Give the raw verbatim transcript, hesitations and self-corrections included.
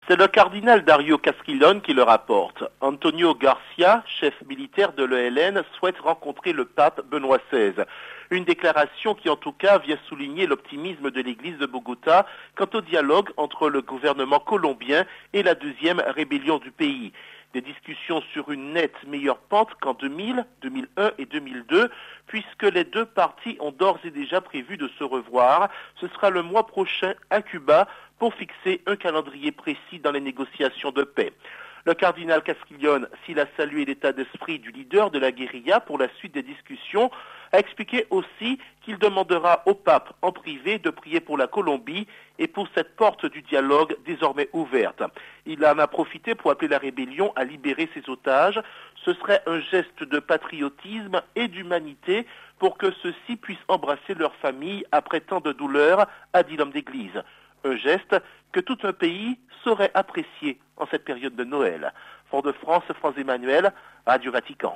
C'est le cardinal Dario Castiglione qui le rapporte. Antonio Garcia, chef militaire de l'E L N, souhaite rencontrer le pape Benoît seize. Une déclaration qui en tout cas vient souligner l'optimisme de l'église de Bogota quant au dialogue entre le gouvernement colombien et la deuxième rébellion du pays. Des discussions sur une nette meilleure pente qu'en deux mille, deux mille un et deux mille deux, puisque les deux parties ont d'ores et déjà prévu de se revoir. Ce sera le mois prochain à Cuba pour fixer un calendrier précis dans les négociations de paix. Le cardinal Castiglione, s'il a salué l'état d'esprit du leader de la guérilla pour la suite des discussions, a expliqué aussi qu'il demandera au pape en privé de prier pour la Colombie et pour cette porte du dialogue désormais ouverte. Il en a profité pour appeler la rébellion à libérer ses otages. Ce serait un geste de patriotisme et d'humanité pour que ceux-ci puissent embrasser leur famille après tant de douleurs, a dit l'homme d'église. Un geste que tout un pays saurait apprécier en cette période de Noël. Fort-de-France, France Emmanuel, Radio Vatican.